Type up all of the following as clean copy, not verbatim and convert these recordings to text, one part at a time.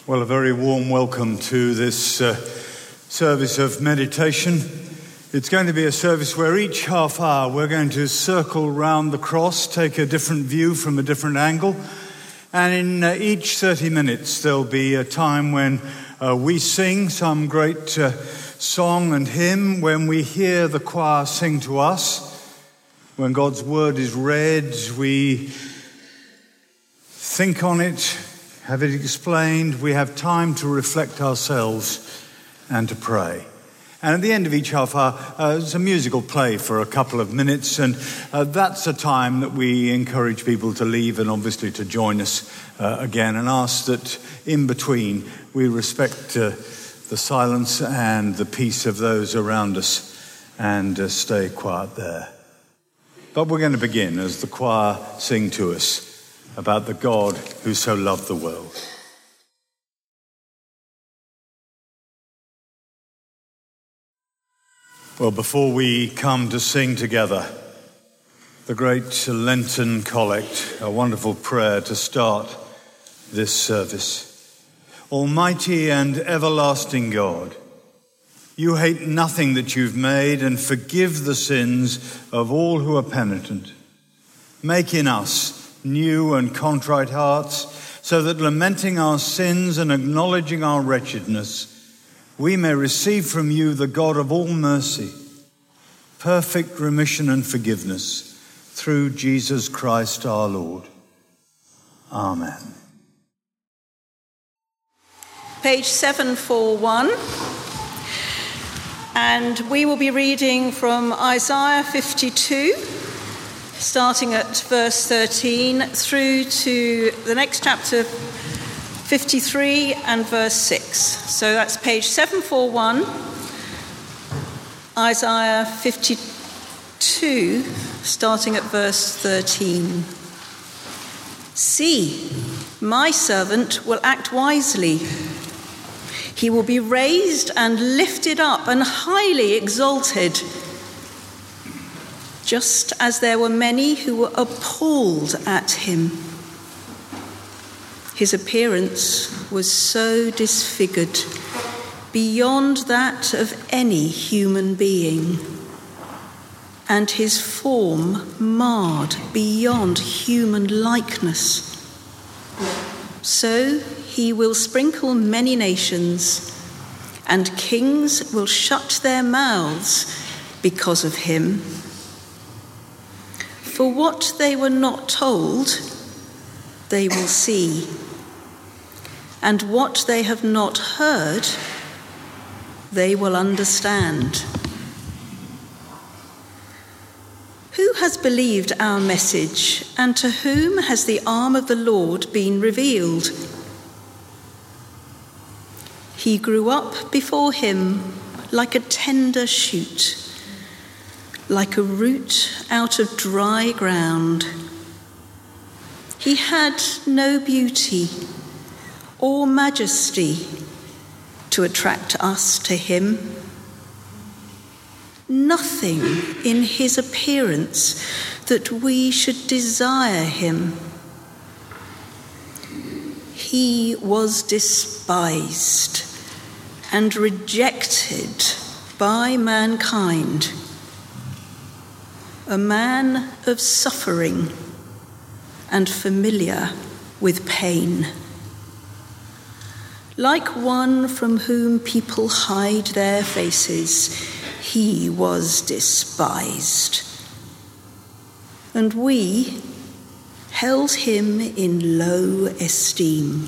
Well, a very warm welcome to this service of meditation. It's going to be a service where each half hour we're going to circle round the cross, take a different view from a different angle. And in each 30 minutes there'll be a time when we sing some great song and hymn, when we hear the choir sing to us, when God's word is read, we think on it, have it explained, we have time to reflect ourselves and to pray. And at the end of each half hour, it's a musical play for a couple of minutes, and that's a time that we encourage people to leave and obviously to join us again, and ask that in between we respect the silence and the peace of those around us and stay quiet there. But we're going to begin as the choir sing to us about the God who so loved the world. Well, before we come to sing together the great Lenten Collect, a wonderful prayer to start this service. Almighty and everlasting God, you hate nothing that you've made and forgive the sins of all who are penitent. Make in us new and contrite hearts, so that lamenting our sins and acknowledging our wretchedness, we may receive from you, the God of all mercy, perfect remission and forgiveness through Jesus Christ our Lord. Amen. Page 741, and we will be reading from Isaiah 52, starting at verse 13 through to the next chapter 53 and verse 6. So that's page 741, Isaiah 52, starting at verse 13. See, my servant will act wisely. He will be raised and lifted up and highly exalted, just as there were many who were appalled at him. His appearance was so disfigured, beyond that of any human being, and his form marred beyond human likeness. So he will sprinkle many nations, and kings will shut their mouths because of him. For what they were not told, they will see, and what they have not heard, they will understand. Who has believed our message, and to whom has the arm of the Lord been revealed? He grew up before him like a tender shoot, like a root out of dry ground. He had no beauty or majesty to attract us to him. Nothing in his appearance that we should desire him. He was despised and rejected by mankind, a man of suffering and familiar with pain. Like one from whom people hide their faces, he was despised, and we held him in low esteem.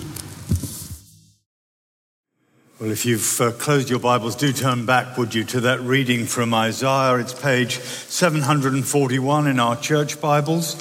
Well, if you've closed your Bibles, do turn back, would you, to that reading from Isaiah. It's page 741 in our church Bibles.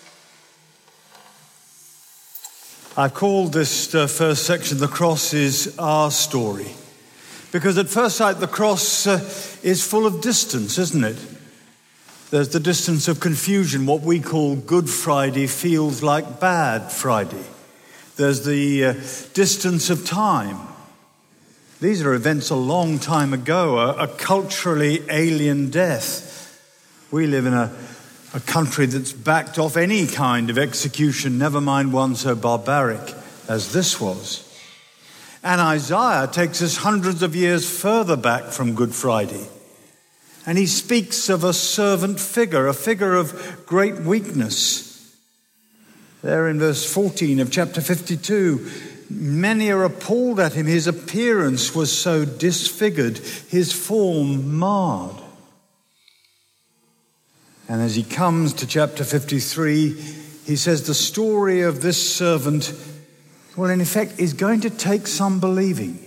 I've called this first section, The Cross is Our Story, because at first sight the cross is full of distance, isn't it? There's the distance of confusion. What we call Good Friday feels like Bad Friday. There's the distance of time. These are events a long time ago, a culturally alien death. We live in a country that's backed off any kind of execution, never mind one so barbaric as this was. And Isaiah takes us hundreds of years further back from Good Friday. And he speaks of a servant figure, a figure of great weakness. There in verse 14 of chapter 52, many are appalled at him. His appearance was so disfigured, his form marred. And as he comes to chapter 53, he says the story of this servant, well, in effect, is going to take some believing.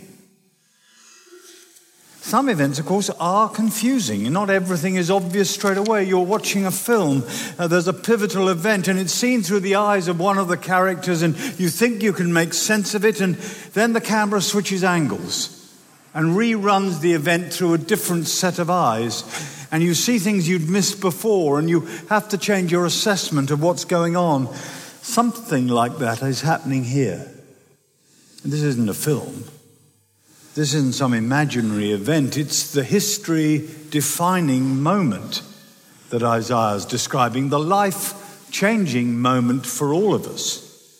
Some events, of course, are confusing. Not everything is obvious straight away. You're watching a film, there's a pivotal event, and it's seen through the eyes of one of the characters, and you think you can make sense of it, and then the camera switches angles and reruns the event through a different set of eyes, and you see things you'd missed before, and you have to change your assessment of what's going on. Something like that is happening here. And this isn't a film. This isn't some imaginary event. It's the history-defining moment that Isaiah is describing, the life-changing moment for all of us.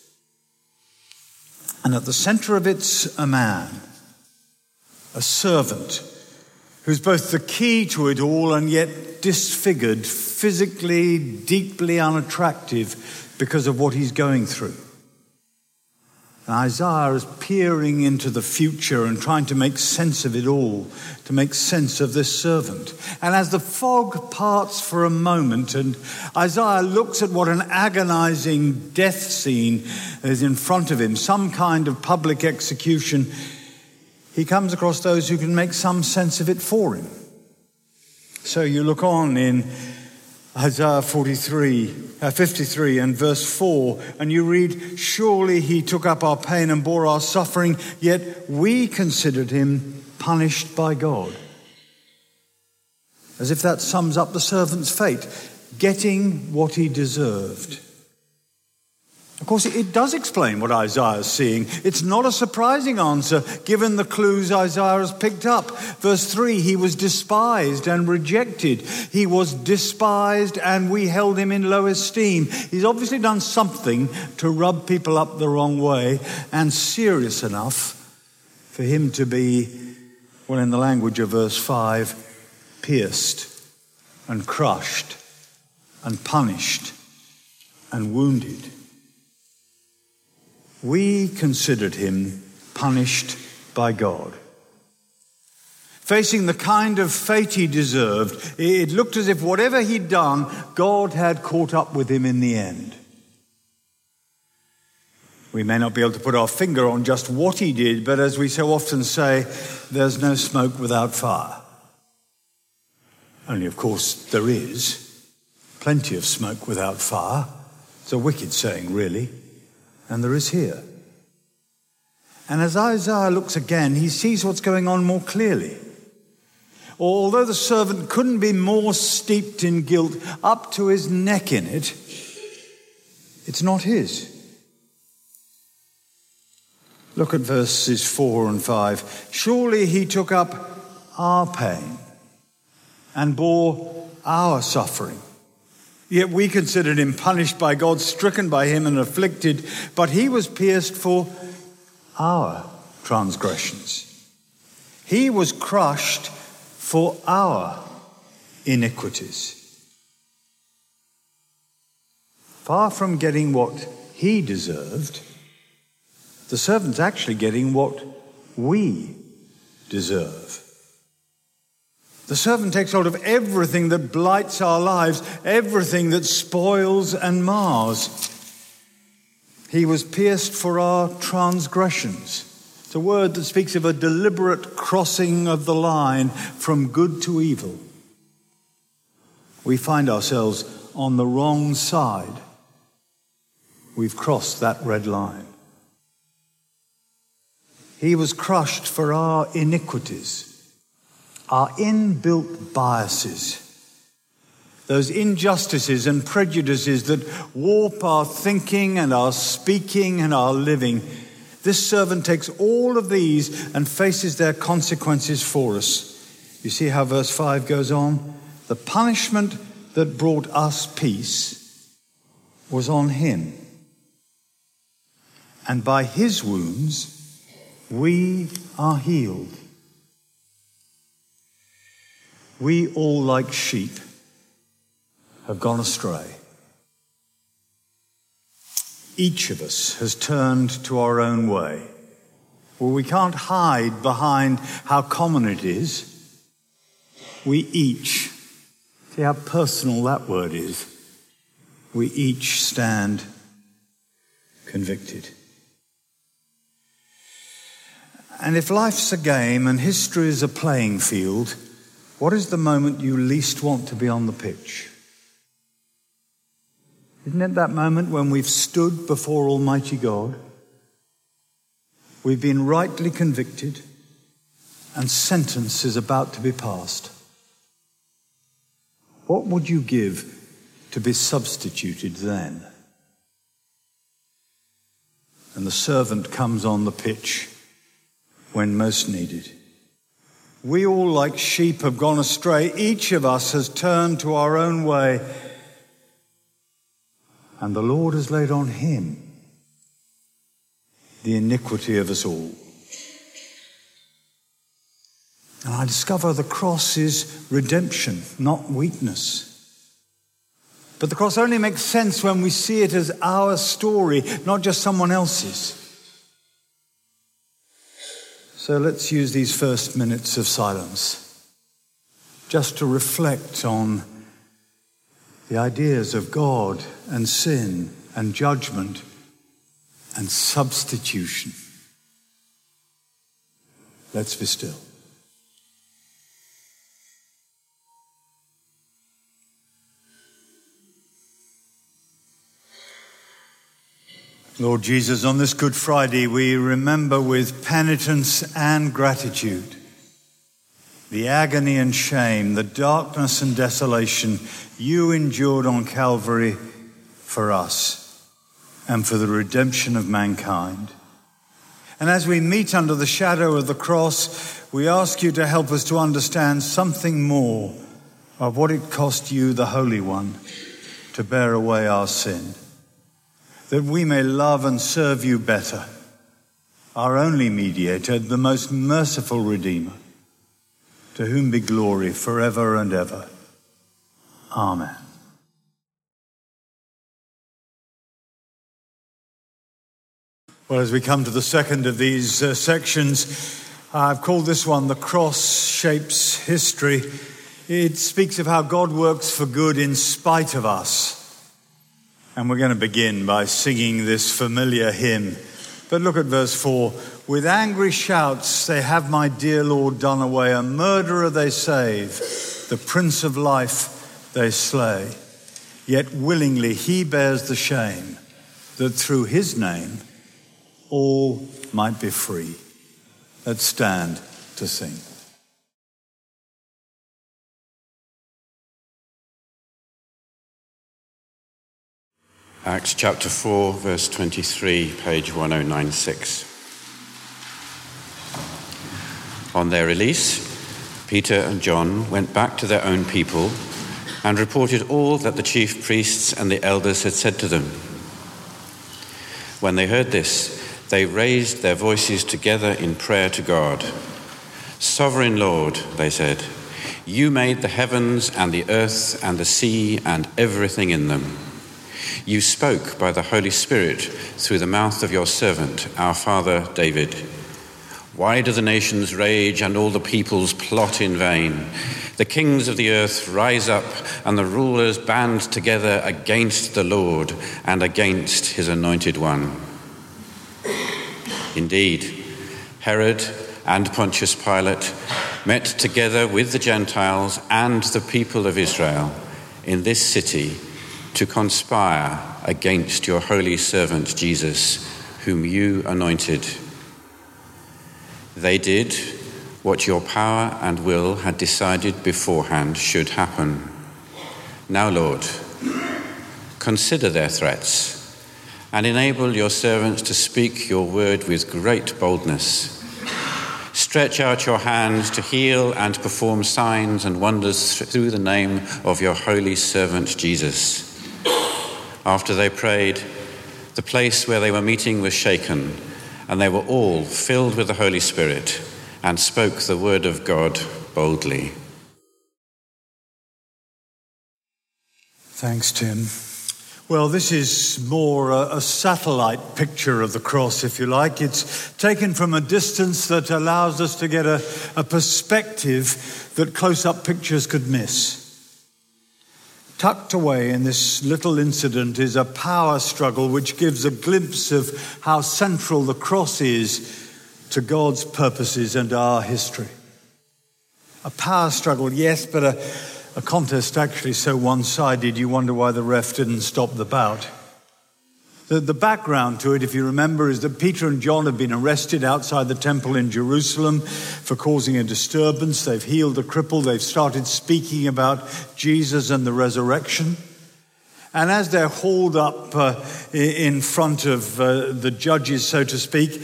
And at the center of it's a man, a servant, who's both the key to it all and yet disfigured, physically, deeply unattractive because of what he's going through. And Isaiah is peering into the future and trying to make sense of it all, to make sense of this servant. And as the fog parts for a moment and Isaiah looks at what an agonizing death scene is in front of him, some kind of public execution, he comes across those who can make some sense of it for him. So you look on in Isaiah 53 and verse 4, and you read, "Surely he took up our pain and bore our suffering, yet we considered him punished by God." As if that sums up the servant's fate, getting what he deserved. Of course, it does explain what Isaiah is seeing. It's not a surprising answer, given the clues Isaiah has picked up. Verse 3, he was despised and rejected. He was despised and we held him in low esteem. He's obviously done something to rub people up the wrong way, and serious enough for him to be, well, in the language of verse 5, pierced and crushed and punished and wounded. We considered him punished by God. Facing the kind of fate he deserved, it looked as if whatever he'd done, God had caught up with him in the end. We may not be able to put our finger on just what he did, but as we so often say, there's no smoke without fire. Only, of course, there is plenty of smoke without fire. It's a wicked saying, really. And there is here. And as Isaiah looks again, he sees what's going on more clearly. Although the servant couldn't be more steeped in guilt, up to his neck in it, it's not his. Look at verses 4 and 5. "Surely he took up our pain and bore our suffering. Yet we considered him punished by God, stricken by him and afflicted, but he was pierced for our transgressions. He was crushed for our iniquities." Far from getting what he deserved, the servant's actually getting what we deserve. The servant takes hold of everything that blights our lives, everything that spoils and mars. He was pierced for our transgressions. It's a word that speaks of a deliberate crossing of the line from good to evil. We find ourselves on the wrong side. We've crossed that red line. He was crushed for our iniquities. Our inbuilt biases, those injustices and prejudices that warp our thinking and our speaking and our living. This servant takes all of these and faces their consequences for us. You see how verse 5 goes on? "The punishment that brought us peace was on him, and by his wounds we are healed. We all, like sheep, have gone astray. Each of us has turned to our own way. Well, we can't hide behind how common it is. We each, see how personal that word is, we each stand convicted. And if life's a game and history is a playing field, what is the moment you least want to be on the pitch? Isn't it that moment when we've stood before Almighty God? We've been rightly convicted and sentence is about to be passed. What would you give to be substituted then? And the servant comes on the pitch when most needed. We all, like sheep, have gone astray. Each of us has turned to our own way. And the Lord has laid on him the iniquity of us all. And I discover the cross is redemption, not weakness. But the cross only makes sense when we see it as our story, not just someone else's. So let's use these first minutes of silence just to reflect on the ideas of God and sin and judgment and substitution. Let's be still. Lord Jesus, on this Good Friday, we remember with penitence and gratitude the agony and shame, the darkness and desolation you endured on Calvary for us and for the redemption of mankind. And as we meet under the shadow of the cross, we ask you to help us to understand something more of what it cost you, the Holy One, to bear away our sin, that we may love and serve you better, our only mediator, the most merciful Redeemer, to whom be glory forever and ever. Amen. Well, as we come to the second of these sections, I've called this one The Cross Shapes History. It speaks of how God works for good in spite of us. And we're going to begin by singing this familiar hymn. But look at verse 4. With angry shouts they have my dear Lord done away. A murderer they save, the Prince of Life they slay. Yet willingly he bears the shame, that through his name all might be free. Let's stand to sing. Acts chapter 4, verse 23, page 1096. On their release, Peter and John went back to their own people and reported all that the chief priests and the elders had said to them. When they heard this, they raised their voices together in prayer to God. Sovereign Lord, they said, you made the heavens and the earth and the sea and everything in them. You spoke by the Holy Spirit through the mouth of your servant, our father David. Why do the nations rage and all the peoples plot in vain? The kings of the earth rise up and the rulers band together against the Lord and against his anointed one. Indeed, Herod and Pontius Pilate met together with the Gentiles and the people of Israel in this city to conspire against your holy servant Jesus, whom you anointed. They did what your power and will had decided beforehand should happen. Now, Lord, consider their threats and enable your servants to speak your word with great boldness. Stretch out your hands to heal and perform signs and wonders through the name of your holy servant Jesus. After they prayed, the place where they were meeting was shaken, and they were all filled with the Holy Spirit and spoke the word of God boldly. Thanks, Tim. Well, this is more a satellite picture of the cross, if you like. It's taken from a distance that allows us to get a perspective that close-up pictures could miss. Tucked away in this little incident is a power struggle which gives a glimpse of how central the cross is to God's purposes and our history. A power struggle, yes, but a contest actually so one-sided you wonder why the ref didn't stop the bout. The background to it, if you remember, is that Peter and John have been arrested outside the temple in Jerusalem for causing a disturbance. They've healed a cripple. They've started speaking about Jesus and the resurrection. And as they're hauled up in front of the judges, so to speak,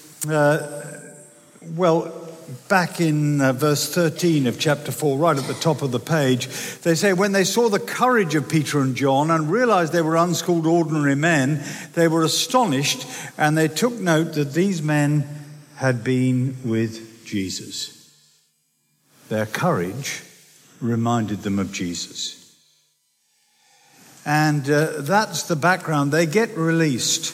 back in verse 13 of chapter 4, right at the top of the page, they say, when they saw the courage of Peter and John and realized they were unschooled ordinary men, they were astonished, and they took note that these men had been with Jesus. Their courage reminded them of Jesus. And that's the background. They get released.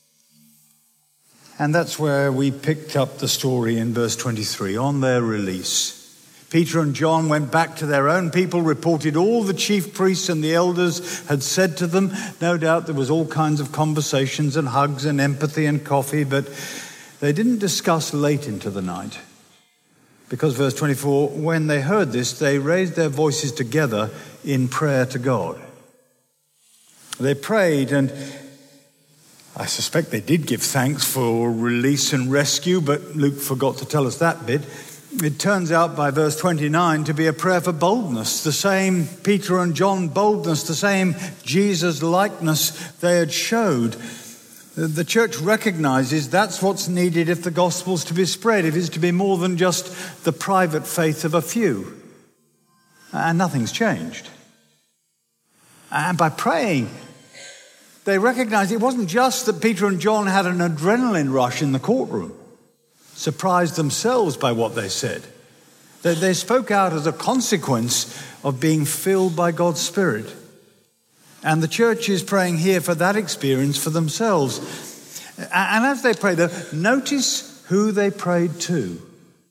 And that's where we picked up the story in verse 23, on their release. Peter and John went back to their own people, reported all the chief priests and the elders had said to them. No doubt there was all kinds of conversations and hugs and empathy and coffee, but they didn't discuss late into the night. Because verse 24, when they heard this, they raised their voices together in prayer to God. They prayed, and I suspect they did give thanks for release and rescue, but Luke forgot to tell us that bit. It turns out by verse 29 to be a prayer for boldness, the same Peter and John boldness, the same Jesus likeness they had showed. The church recognizes that's what's needed if the gospel's to be spread, if it's to be more than just the private faith of a few. And nothing's changed. And by praying, they recognized it wasn't just that Peter and John had an adrenaline rush in the courtroom, surprised themselves by what they said. They spoke out as a consequence of being filled by God's Spirit. And the church is praying here for that experience for themselves. And as they prayed, notice who they prayed to.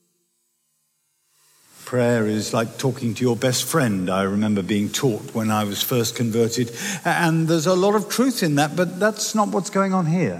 Prayer is like talking to your best friend, I remember being taught when I was first converted. And there's a lot of truth in that, but that's not what's going on here.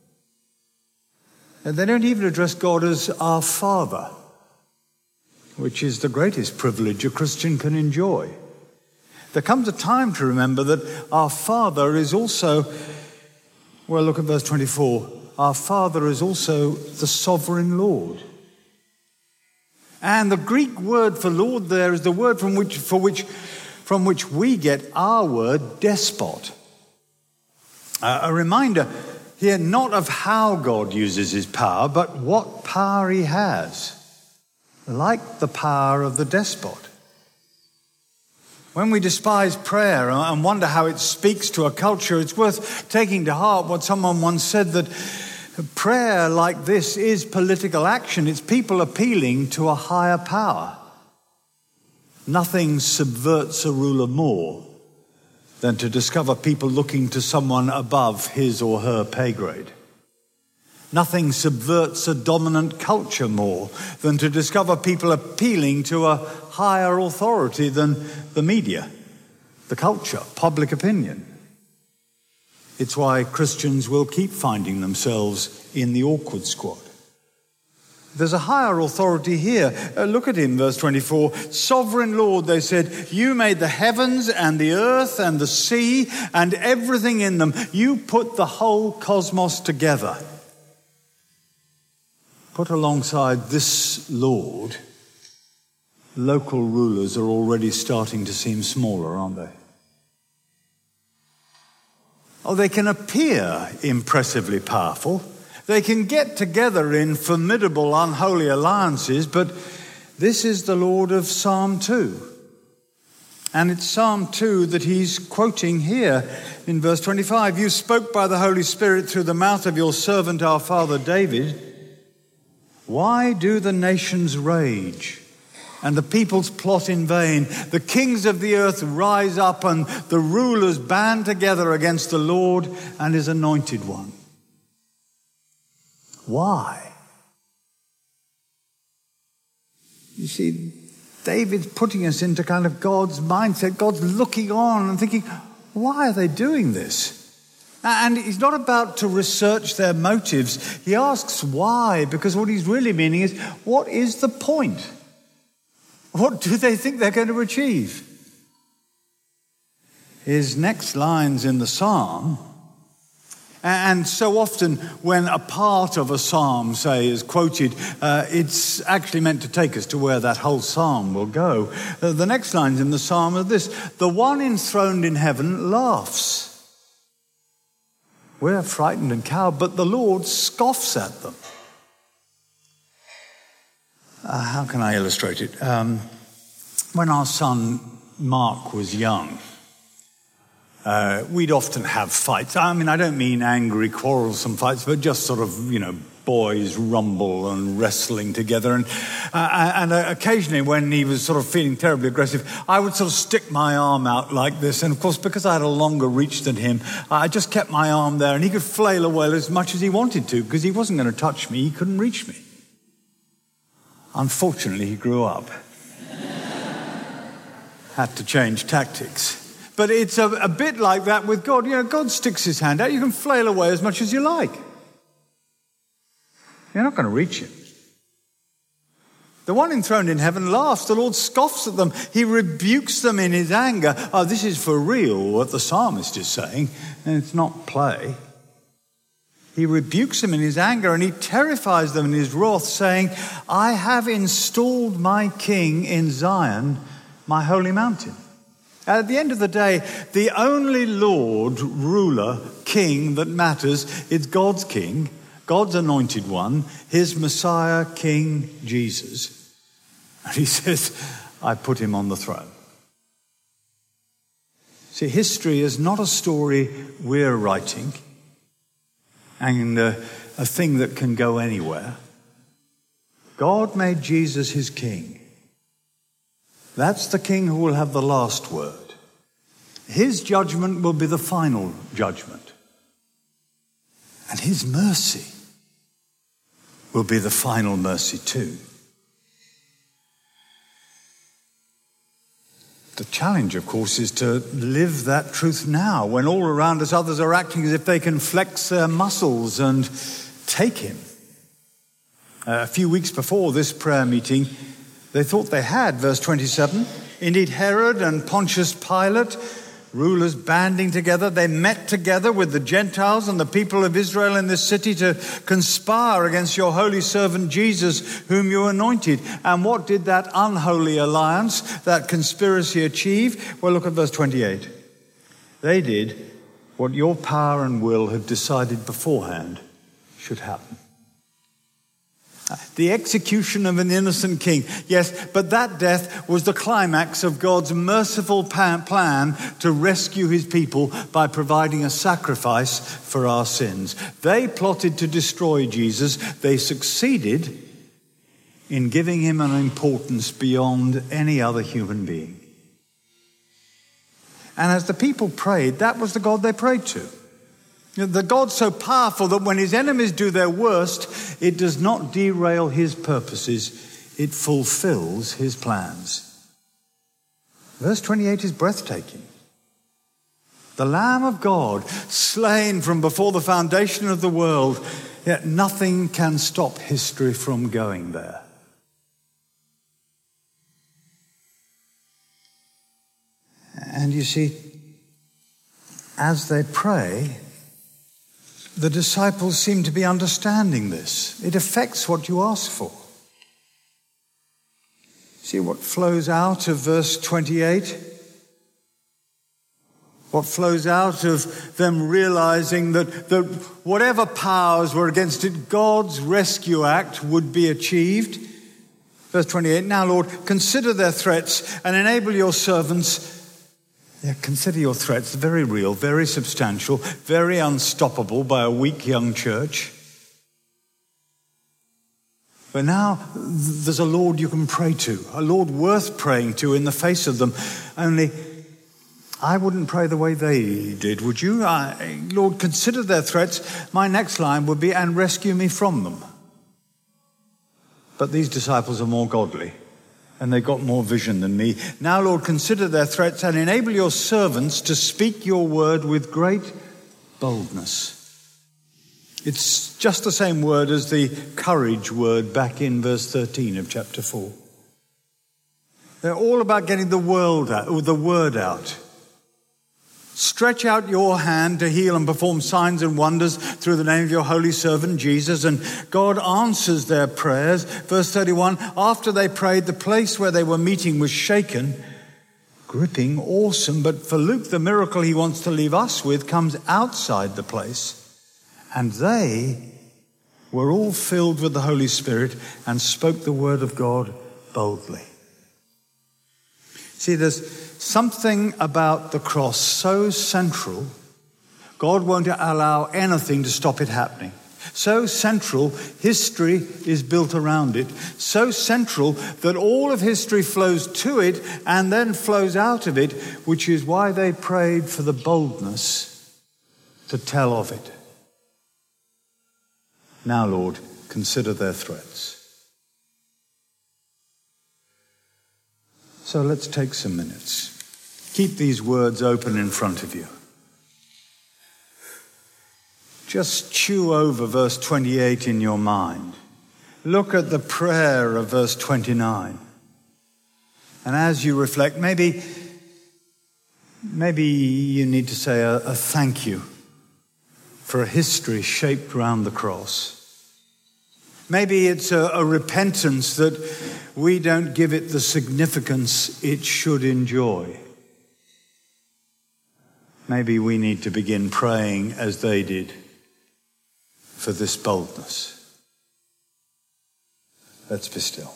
And they don't even address God as our Father, which is the greatest privilege a Christian can enjoy. There comes a time to remember that our Father is also, well, look at verse 24. Our Father is also the sovereign Lord. And the Greek word for Lord there is the word from which we get our word despot. A reminder here not of how God uses his power, but what power he has, like the power of the despot. When we despise prayer and wonder how it speaks to a culture, it's worth taking to heart what someone once said, that prayer like this is political action. It's people appealing to a higher power. Nothing subverts a ruler more than to discover people looking to someone above his or her pay grade. Nothing subverts a dominant culture more than to discover people appealing to a higher authority than the media, the culture, public opinion. It's why Christians will keep finding themselves in the awkward squad. There's a higher authority here. Look at him, verse 24. Sovereign Lord, they said, you made the heavens and the earth and the sea and everything in them. You put the whole cosmos together. Put alongside this Lord, local rulers are already starting to seem smaller, aren't they? Oh, they can appear impressively powerful. They can get together in formidable, unholy alliances, but this is the Lord of Psalm 2. And it's Psalm 2 that he's quoting here in verse 25. You spoke by the Holy Spirit through the mouth of your servant, our father David. Why do the nations rage and the peoples plot in vain? The kings of the earth rise up and the rulers band together against the Lord and his anointed one. Why? You see, David's putting us into kind of God's mindset. God's looking on and thinking, why are they doing this? And he's not about to research their motives. He asks why, because what he's really meaning is, what is the point? What do they think they're going to achieve? His next lines in the psalm, and so often when a part of a psalm, say, is quoted, it's actually meant to take us to where that whole psalm will go. The next lines in the psalm are this: the one enthroned in heaven laughs. We're frightened and cowed, but the Lord scoffs at them. How can I illustrate it? When our son Mark was young, we'd often have fights. I mean, I don't mean angry, quarrelsome fights, but just sort of, boys rumble and wrestling together. And occasionally when he was sort of feeling terribly aggressive, I would sort of stick my arm out like this. And of course, because I had a longer reach than him, I just kept my arm there and he could flail away as much as he wanted to because he wasn't going to touch me. He couldn't reach me. Unfortunately, he grew up. Had to change tactics. But it's a bit like that with God. God sticks his hand out. You can flail away as much as you like. You're not going to reach him. The one enthroned in heaven laughs. The Lord scoffs at them. He rebukes them in his anger. Oh, this is for real, what the psalmist is saying. And it's not play. He rebukes them in his anger and he terrifies them in his wrath, saying, I have installed my king in Zion, my holy mountain. At the end of the day, the only Lord, ruler, king that matters is God's king, God's anointed one, his Messiah, King Jesus. And he says, I put him on the throne. See, history is not a story we're writing and a thing that can go anywhere. God made Jesus his king. That's the king who will have the last word. His judgment will be the final judgment. And his mercy will be the final mercy too. The challenge, of course, is to live that truth now, when all around us others are acting as if they can flex their muscles and take him. A few weeks before this prayer meeting, they thought they had, verse 27. Indeed, Herod and Pontius Pilate, rulers banding together, they met together with the Gentiles and the people of Israel in this city to conspire against your holy servant Jesus, whom you anointed. And what did that unholy alliance, that conspiracy achieve? Well, look at verse 28. They did what your power and will had decided beforehand should happen. The execution of an innocent king. Yes, but that death was the climax of God's merciful plan to rescue his people by providing a sacrifice for our sins. They plotted to destroy Jesus. They succeeded in giving him an importance beyond any other human being. And as the people prayed, that was the God they prayed to. The God so powerful that when his enemies do their worst, it does not derail his purposes, it fulfills his plans. Verse 28 is breathtaking. The Lamb of God, slain from before the foundation of the world, yet nothing can stop history from going there. And you see, as they pray, the disciples seem to be understanding this. It affects what you ask for. See what flows out of verse 28? What flows out of them realizing that whatever powers were against it, God's rescue act would be achieved. Verse 28, now, Lord, consider their threats and enable your servants Yeah, consider your threats very real, very substantial, very unstoppable by a weak young church. But now there's a Lord you can pray to, a Lord worth praying to in the face of them. Only I wouldn't pray the way they did, would you? Lord, consider their threats. My next line would be, and rescue me from them. But these disciples are more godly, and they've got more vision than me. Now, Lord, consider their threats and enable your servants to speak your word with great boldness. It's just the same word as the courage word back in verse 13 of chapter 4. They're all about getting the word out. Stretch out your hand to heal and perform signs and wonders through the name of your holy servant Jesus. And God answers their prayers. Verse 31, after they prayed, the place where they were meeting was shaken. Gripping, awesome. But for Luke, the miracle he wants to leave us with comes outside the place. And they were all filled with the Holy Spirit and spoke the word of God boldly. See, there's something about the cross so central, God won't allow anything to stop it happening. So central, history is built around it. So central that all of history flows to it and then flows out of it, which is why they prayed for the boldness to tell of it. Now, Lord, consider their threats. So let's take some minutes. Keep these words open in front of you. Just chew over verse 28 in your mind. Look at the prayer of verse 29. And as you reflect, maybe you need to say a thank you for a history shaped around the cross. Maybe it's a repentance that we don't give it the significance it should enjoy. Maybe we need to begin praying as they did for this boldness. Let's be still.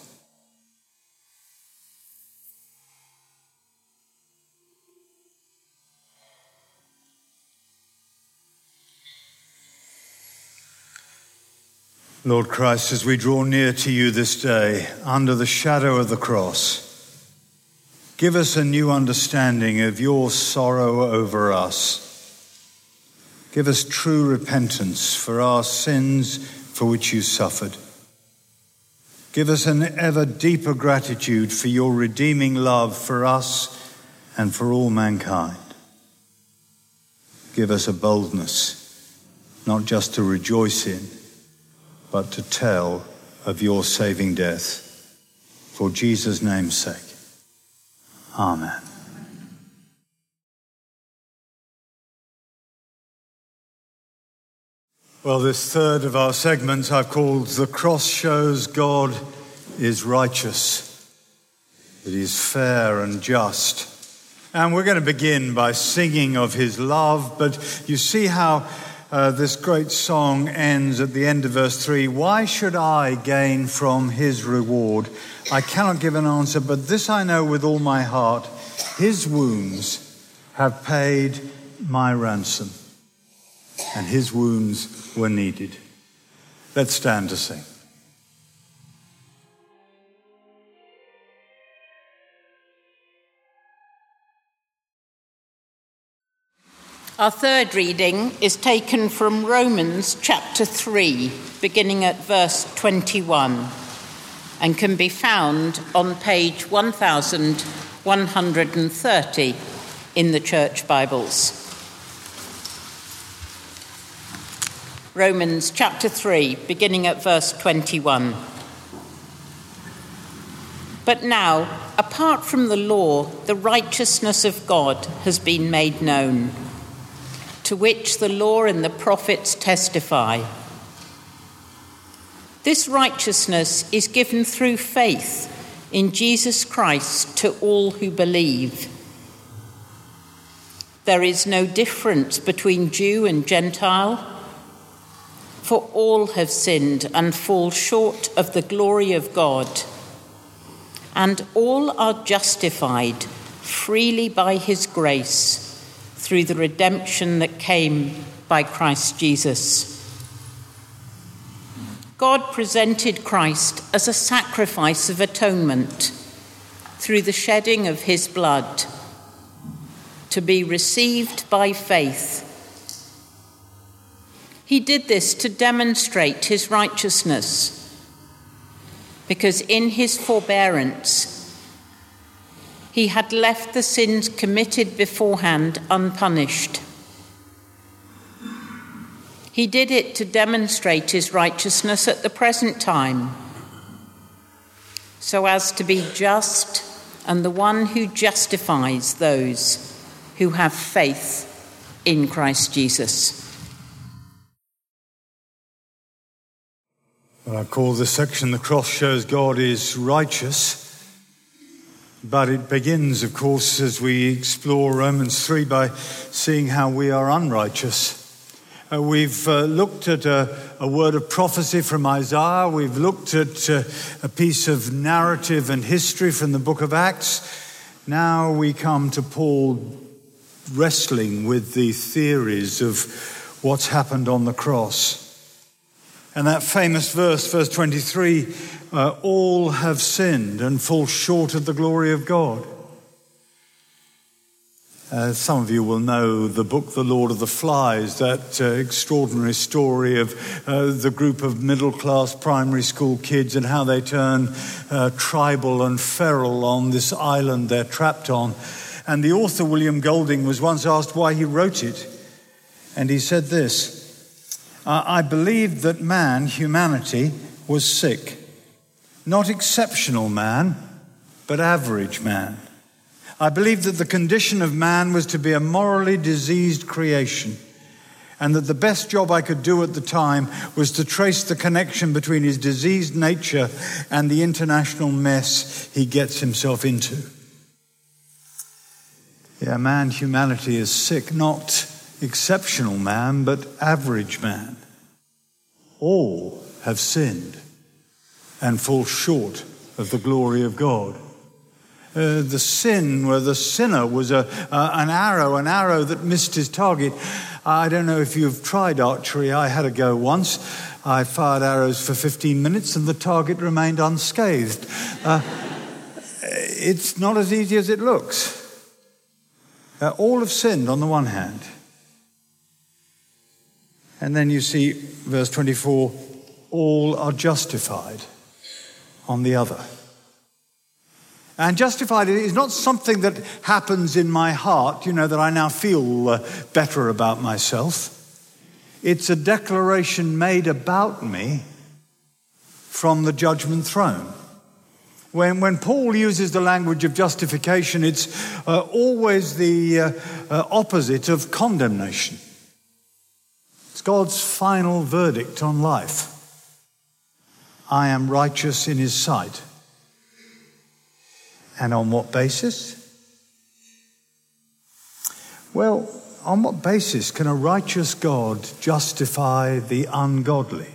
Lord Christ, as we draw near to you this day, under the shadow of the cross, give us a new understanding of your sorrow over us. Give us true repentance for our sins for which you suffered. Give us an ever deeper gratitude for your redeeming love for us and for all mankind. Give us a boldness, not just to rejoice in, but to tell of your saving death. For Jesus' name's sake. Amen. Well, this third of our segments I've called The Cross Shows God is Righteous. It is fair and just. And we're going to begin by singing of his love, but you see how this great song ends at the end of verse 3. Why should I gain from his reward? I cannot give an answer, but this I know with all my heart. His wounds have paid my ransom, and his wounds were needed. Let's stand to sing. Our third reading is taken from Romans chapter 3, beginning at verse 21, and can be found on page 1130 in the Church Bibles. Romans chapter 3, beginning at verse 21. But now, apart from the law, the righteousness of God has been made known, to which the law and the prophets testify. This righteousness is given through faith in Jesus Christ to all who believe. There is no difference between Jew and Gentile, for all have sinned and fall short of the glory of God, and all are justified freely by his grace through the redemption that came by Christ Jesus. God presented Christ as a sacrifice of atonement through the shedding of his blood to be received by faith. He did this to demonstrate his righteousness, because in his forbearance he had left the sins committed beforehand unpunished. He did it to demonstrate his righteousness at the present time, so as to be just and the one who justifies those who have faith in Christ Jesus. Well, I call this section "The Cross Shows God is Righteous." But it begins, of course, as we explore Romans 3 by seeing how we are unrighteous. We've looked at a word of prophecy from Isaiah. We've looked at a piece of narrative and history from the book of Acts. Now we come to Paul wrestling with the theories of what's happened on the cross. And that famous verse 23, all have sinned and fall short of the glory of God. Some of you will know the book The Lord of the Flies, that extraordinary story of the group of middle-class primary school kids and how they turn tribal and feral on this island they're trapped on. And the author, William Golding, was once asked why he wrote it. And he said this: I believed that man, humanity, was sick. Not exceptional man, but average man. I believed that the condition of man was to be a morally diseased creation, and that the best job I could do at the time was to trace the connection between his diseased nature and the international mess he gets himself into. Yeah, man, humanity is sick, not exceptional man, but average man. All have sinned and fall short of the glory of God. The sin where the sinner was an arrow that missed his target. I don't know if you've tried archery. I had a go once. I fired arrows for 15 minutes and the target remained unscathed. It's not as easy as it looks. All have sinned on the one hand. And then you see verse 24, all are justified on the other. And justified is not something that happens in my heart, that I now feel better about myself. It's a declaration made about me from the judgment throne. When Paul uses the language of justification, it's always the opposite of condemnation. It's God's final verdict on life. I am righteous in his sight. And on what basis? Well, on what basis can a righteous God justify the ungodly?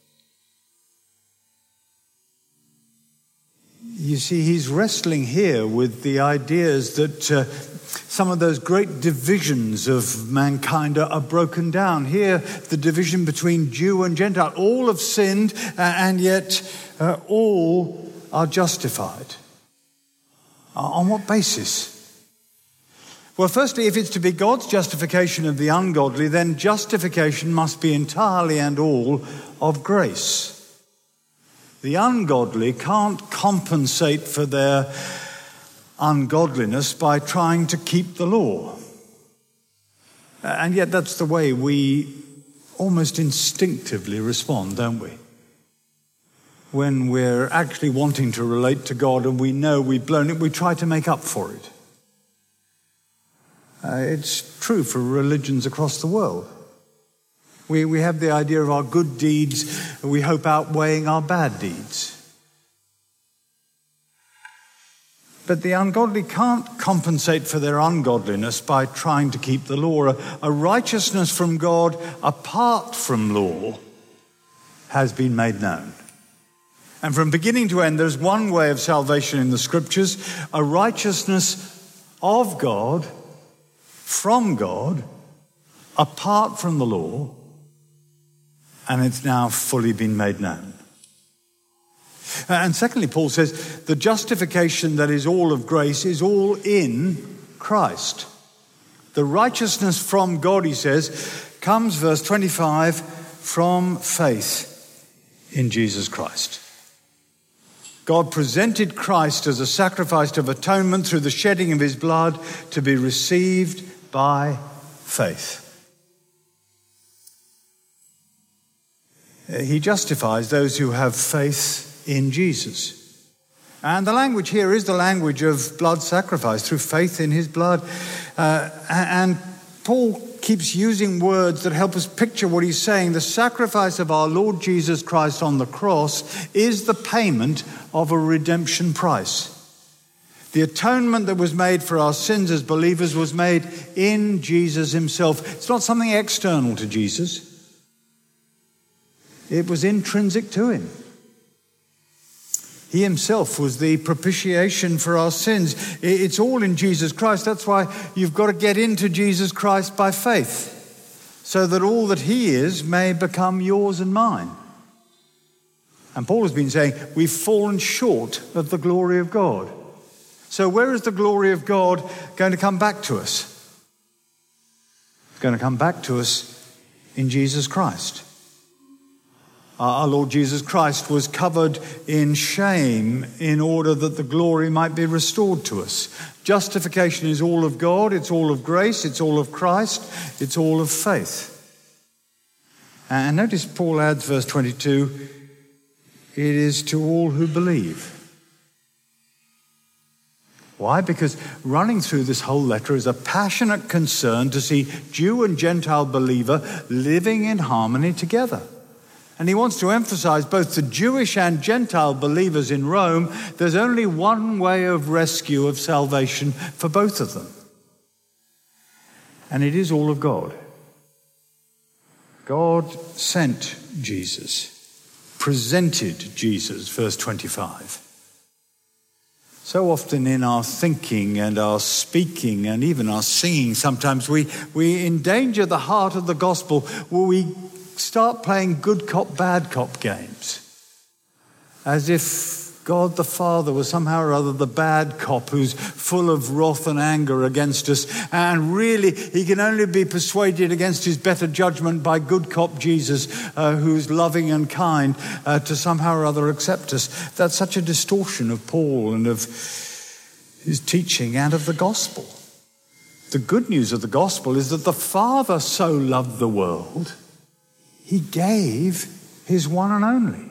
You see, he's wrestling here with the ideas that some of those great divisions of mankind are broken down. Here, the division between Jew and Gentile. All have sinned, and yet all are justified. On what basis? Well, firstly, if it's to be God's justification of the ungodly, then justification must be entirely and all of grace. The ungodly can't compensate for their ungodliness by trying to keep the law. And yet that's the way we almost instinctively respond, don't we? When we're actually wanting to relate to God and we know we've blown it, we try to make up for it. It's true for religions across the world. We have the idea of our good deeds, we hope, outweighing our bad deeds. But the ungodly can't compensate for their ungodliness by trying to keep the law. A righteousness from God apart from law has been made known. And from beginning to end, there's one way of salvation in the scriptures, a righteousness of God, from God, apart from the law, and it's now fully been made known. And secondly, Paul says the justification that is all of grace is all in Christ. The righteousness from God, he says, comes, verse 25, from faith in Jesus Christ. God presented Christ as a sacrifice of atonement through the shedding of his blood to be received by faith. He justifies those who have faith in Jesus. And the language here is the language of blood sacrifice, through faith in his blood. And Paul keeps using words that help us picture what he's saying. The sacrifice of our Lord Jesus Christ on the cross is the payment of a redemption price. The atonement that was made for our sins as believers was made in Jesus himself. It's not something external to Jesus. It was intrinsic to him. He himself was the propitiation for our sins. It's all in Jesus Christ. That's why you've got to get into Jesus Christ by faith, so that all that he is may become yours and mine. And Paul has been saying, we've fallen short of the glory of God. So where is the glory of God going to come back to us? It's going to come back to us in Jesus Christ. Our Lord Jesus Christ was covered in shame in order that the glory might be restored to us. Justification is all of God, it's all of grace, it's all of Christ, it's all of faith. And notice Paul adds, verse 22, it is to all who believe. Why? Because running through this whole letter is a passionate concern to see Jew and Gentile believer living in harmony together. And he wants to emphasize both the Jewish and Gentile believers in Rome. There's only one way of rescue, of salvation for both of them. And it is all of God. God sent Jesus, presented Jesus, verse 25. So often in our thinking and our speaking and even our singing, sometimes we endanger the heart of the gospel where we start playing good cop, bad cop games, as if God the Father was somehow or other the bad cop who's full of wrath and anger against us, and really he can only be persuaded against his better judgment by good cop Jesus, who's loving and kind, to somehow or other accept us. That's such a distortion of Paul and of his teaching and of the gospel. The good news of the gospel is that the Father so loved the world, he gave his one and only.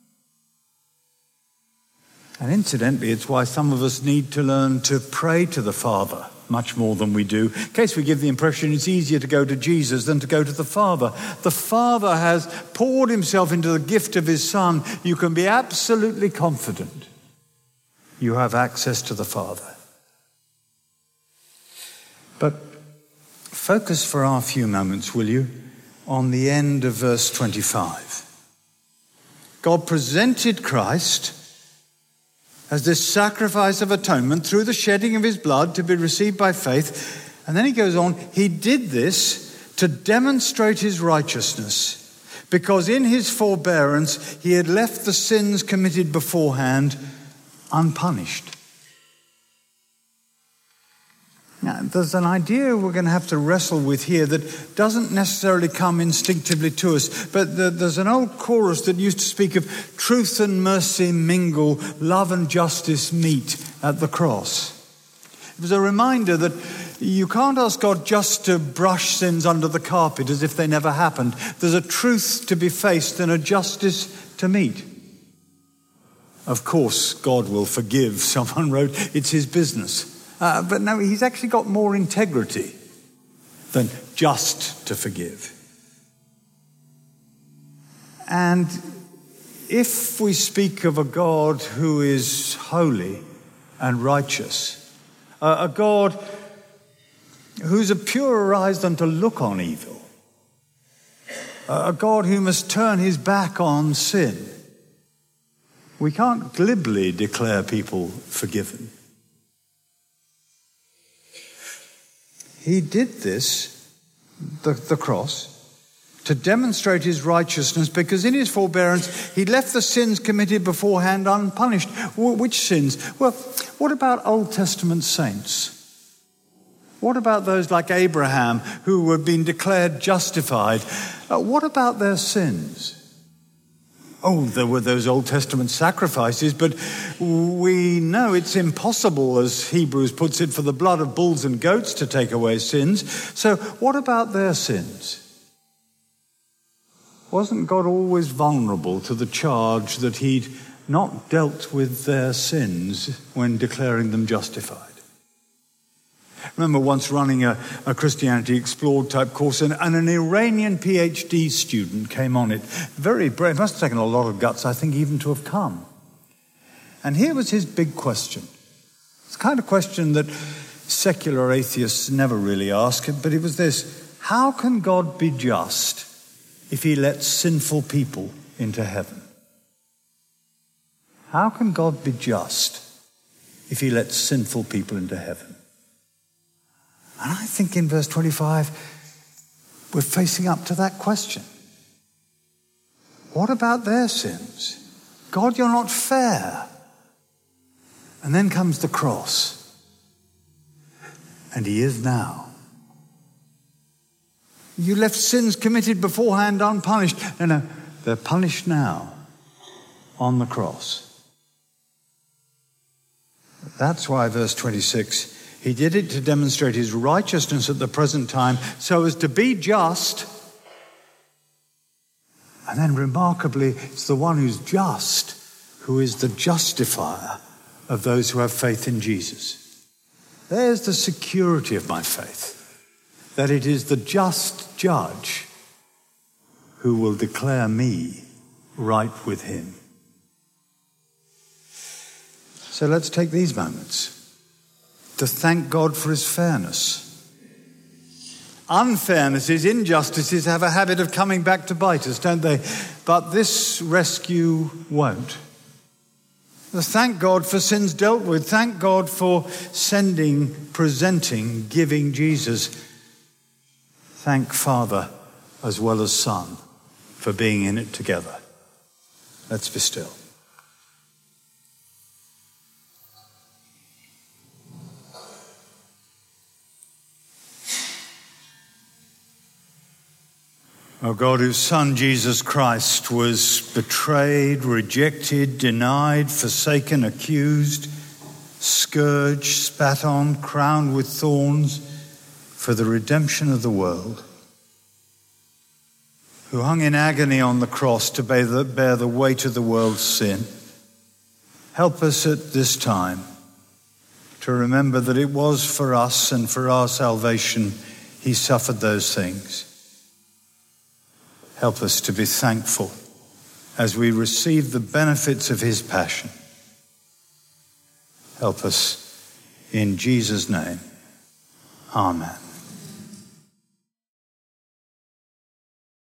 And incidentally, it's why some of us need to learn to pray to the Father much more than we do, in case we give the impression it's easier to go to Jesus than to go to the Father. The Father has poured himself into the gift of his Son. You can be absolutely confident you have access to the Father. But focus for our few moments, will you, on the end of verse 25. God presented Christ as this sacrifice of atonement through the shedding of his blood to be received by faith. And then he goes on, he did this to demonstrate his righteousness, because in his forbearance he had left the sins committed beforehand unpunished. Now, there's an idea we're going to have to wrestle with here that doesn't necessarily come instinctively to us, but there's an old chorus that used to speak of truth and mercy mingle, love and justice meet at the cross. It was a reminder that you can't ask God just to brush sins under the carpet as if they never happened. There's a truth to be faced and a justice to meet. Of course, God will forgive, someone wrote, it's his business. But no, he's actually got more integrity than just to forgive. And if we speak of a God who is holy and righteous, a God who's a purer eyes than to look on evil, a God who must turn his back on sin, we can't glibly declare people forgiven. He did this, the cross, to demonstrate his righteousness, because in his forbearance he left the sins committed beforehand unpunished. Which sins? Well, what about Old Testament saints? What about those like Abraham who had been declared justified? What about their sins? Oh, there were those Old Testament sacrifices, but we know it's impossible, as Hebrews puts it, for the blood of bulls and goats to take away sins. So what about their sins? Wasn't God always vulnerable to the charge that he'd not dealt with their sins when declaring them justified? I remember once running a Christianity Explored type course, and an Iranian PhD student came on it. Very brave, must have taken a lot of guts, I think, even to have come. And here was his big question. It's the kind of question that secular atheists never really ask, but it was this: how can God be just if he lets sinful people into heaven? How can God be just if he lets sinful people into heaven? And I think in verse 25, we're facing up to that question. What about their sins? God, you're not fair. And then comes the cross. And he is now. You left sins committed beforehand unpunished. No, they're punished now on the cross. That's why verse 26, he did it to demonstrate his righteousness at the present time, so as to be just. And then remarkably, it's the one who's just who is the justifier of those who have faith in Jesus. There's the security of my faith, that it is the just judge who will declare me right with him. So let's take these moments to thank God for his fairness. Unfairnesses, injustices have a habit of coming back to bite us, don't they? But this rescue won't. Thank God for sins dealt with. Thank God for sending, presenting, giving Jesus. Thank Father as well as Son for being in it together. Let's be still. O God, whose Son, Jesus Christ, was betrayed, rejected, denied, forsaken, accused, scourged, spat on, crowned with thorns for the redemption of the world, who hung in agony on the cross to bear the weight of the world's sin, help us at this time to remember that it was for us and for our salvation he suffered those things. Help us to be thankful as we receive the benefits of his passion. Help us in Jesus' name. Amen.